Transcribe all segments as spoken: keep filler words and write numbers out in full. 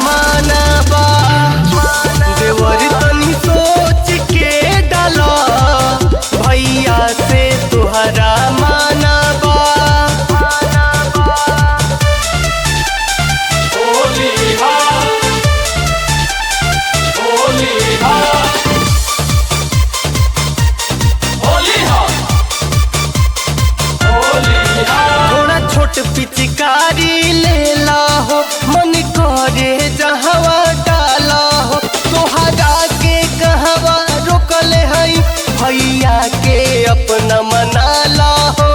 मानबा देवर तनी सोच के डाला भैया से तुहरा मानबा थोड़ा छोट पिचकारी ले ला हो मन करे जहवा डाला हो तोहरा के कहवा रोकले हई भैया के अपना मनाला हो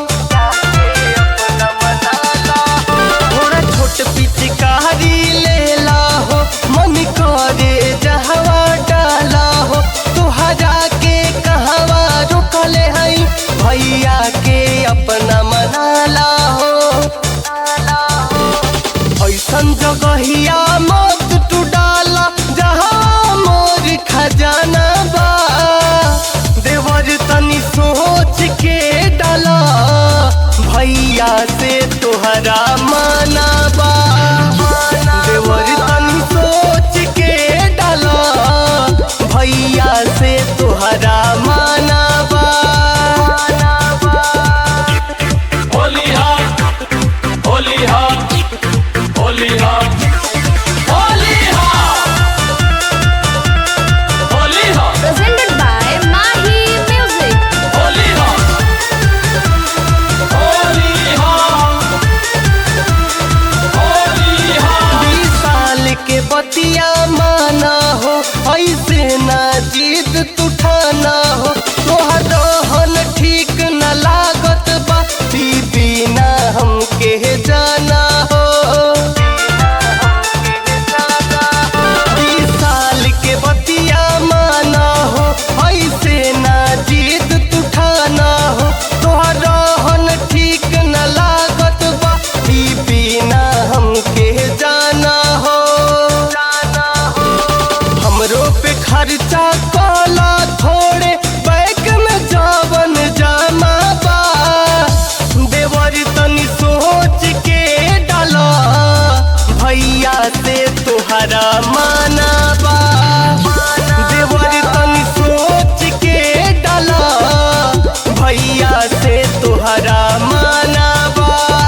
थोड़ा छोट पिचकारी ले ला हो मन करे जहवा डाला हो तोहरा के कहवा रोकले हई भैया के अपना मनाला हो ऐसन जगहिया मत तू डाला जहाँ मोर खजाना बा देवर तनी सोच के डाला भैया से तोहरा मानबा देवर तनी सोच के डाला भैया से तोहरा मानबा Presented by Mahi Music. बीस साल के बतिया माना हो ऐसे ना जीत तू ठाना हो तोहर रहन ठीक न लागत बा बीबी ना हमके जाना हो बीस साल के बतिया माना हो ऐसे ना जीत तू ठाना हो तोहर रहन ठीक न लागत बा बीबी ना हमके जाना हो हमरो पे खर्चा काला थोड़े बैग में जावन जामा बा देवर तनी सोच के डाला भैया से तोहरा मानबा देवर तनी सोच के डाला भैया से तोहरा मानबा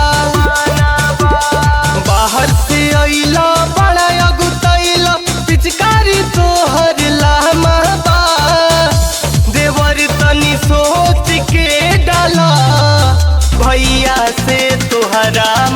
बाहर से अइला बड़ा अगुतैला पिचकारी तोहर लामबा देवर तनी सोच के डाला भैया से तोहरा